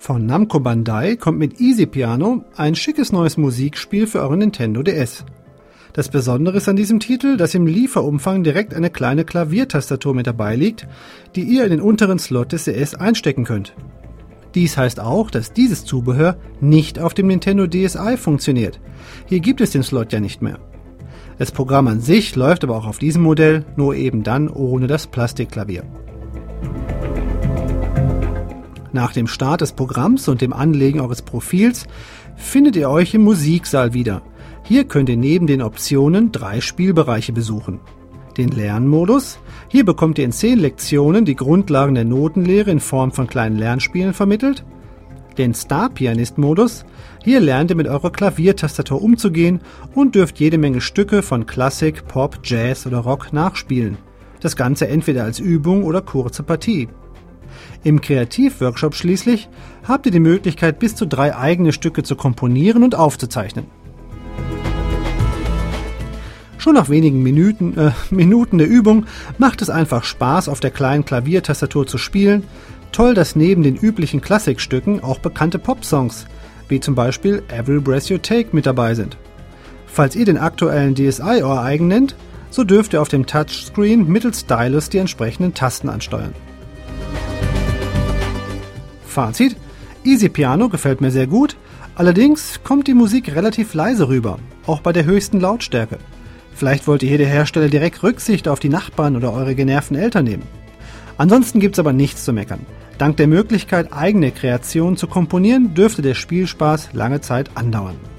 Von Namco Bandai kommt mit Easy Piano ein schickes neues Musikspiel für euren Nintendo DS. Das Besondere ist an diesem Titel, dass im Lieferumfang direkt eine kleine Klaviertastatur mit dabei liegt, die ihr in den unteren Slot des DS einstecken könnt. Dies heißt auch, dass dieses Zubehör nicht auf dem Nintendo DSi funktioniert. Hier gibt es den Slot ja nicht mehr. Das Programm an sich läuft aber auch auf diesem Modell, nur eben dann ohne das Plastikklavier. Nach dem Start des Programms und dem Anlegen eures Profils findet ihr euch im Musiksaal wieder. Hier könnt ihr neben den Optionen 3 Spielbereiche besuchen. Den Lernmodus. Hier bekommt ihr in 10 Lektionen die Grundlagen der Notenlehre in Form von kleinen Lernspielen vermittelt. Den Star-Pianist-Modus. Hier lernt ihr mit eurer Klaviertastatur umzugehen und dürft jede Menge Stücke von Klassik, Pop, Jazz oder Rock nachspielen. Das Ganze entweder als Übung oder kurze Partie. Im Kreativworkshop schließlich habt ihr die Möglichkeit, bis zu 3 eigene Stücke zu komponieren und aufzuzeichnen. Schon nach wenigen Minuten der Übung macht es einfach Spaß, auf der kleinen Klaviertastatur zu spielen. Toll, dass neben den üblichen Klassikstücken auch bekannte Popsongs, wie zum Beispiel Every Breath You Take, mit dabei sind. Falls ihr den aktuellen DSi euer eigen nennt, so dürft ihr auf dem Touchscreen mittels Stylus die entsprechenden Tasten ansteuern. Fazit: Easy Piano gefällt mir sehr gut, allerdings kommt die Musik relativ leise rüber, auch bei der höchsten Lautstärke. Vielleicht wollte hier der Hersteller direkt Rücksicht auf die Nachbarn oder eure genervten Eltern nehmen. Ansonsten gibt's aber nichts zu meckern. Dank der Möglichkeit, eigene Kreationen zu komponieren, dürfte der Spielspaß lange Zeit andauern.